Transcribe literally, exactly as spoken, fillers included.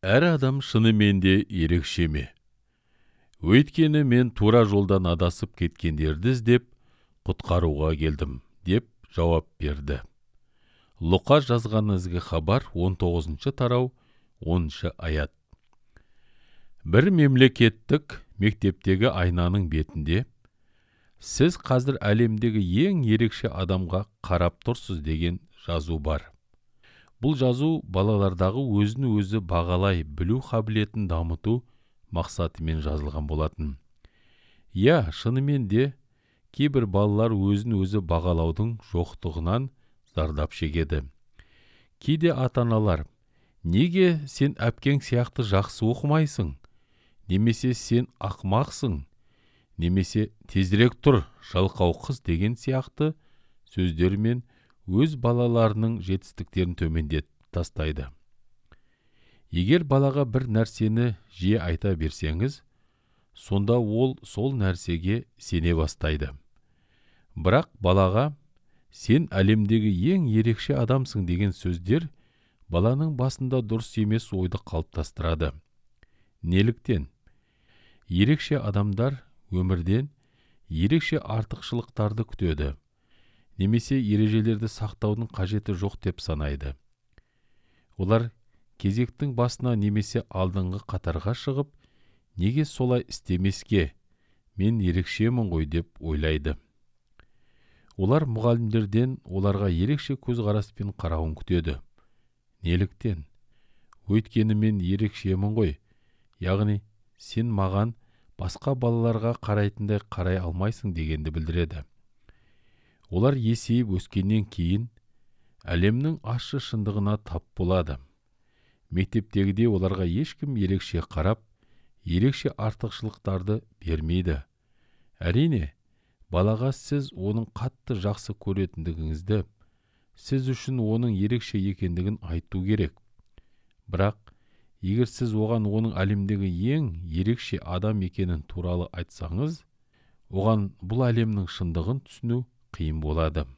Әр адам шынымен де ерекше ме? Өйткені мен тура жолдан адасып кеткендерді іздеп құтқаруға келдім, деп жауап берді. Луқа жазған ізгі хабар он тоғызыншы тарау оныншы аят. Бір мемлекеттік мектептегі айнаның бетінде сіз қазір әлемдегі ең ерекше адамға қарап тұрсыз деген жазу бар. Бұл жазу балалардағы өзін өзі бағалай білу қабілетін дамыту мақсатымен жазылған болатын. Я, шынымен де кейбір балалар өзін өзі бағалаудың жоқтығынан зардап шегеді. Кейде ата-аналар, неге сен әпкең сияқты жақсы оқымайсың? Немесе сен ақмақсың? Немесе тезірек тұр, жалқау қыз деген сияқты сөздермен өз балаларының жетістіктерін төмендетіп тастайды. Егер балаға бір нәрсені жиі айта берсеңіз, сонда ол сол нәрсеге сене бастайды. Бірақ балаға сен әлемдегі ең ерекше адамсың деген сөздер баланың басында дұрыс емес ойды қалыптастырады. Неліктен? Ерекше адамдар өмірден ерекше артықшылықтарды күтеді, немесе ережелерді сақтаудың қажеті жоқ деп санайды. Олар кезектің басына немесе алдыңғы қатарға шығып, неге солай істемеске, мен ерекшемін ғой деп ойлайды. Олар мұғалімдерден оларға ерекше көзқараспен қарауын күтеді. Неліктен? Өйткені мен ерекшемін ғой, яғни сен маған басқа балаларға қарайтындай қарай алмайсың дегенді білдіреді. Олар есейіп өскеннен кейін әлемнің ащы шындығына тап болады. Мектептегіде оларға ешкім ерекше қарап, ерекше артықшылықтарды бермейді. Әрине, балаға сіз оның қатты жақсы көретіндігіңізді, сіз үшін оның ерекше екендігін айту керек. Бірақ, егер сіз оған оның әлемдегі ең ерекше адам екенін туралы айтсаңыз, оған бұл әлемнің шындығын түсіну қиын болады.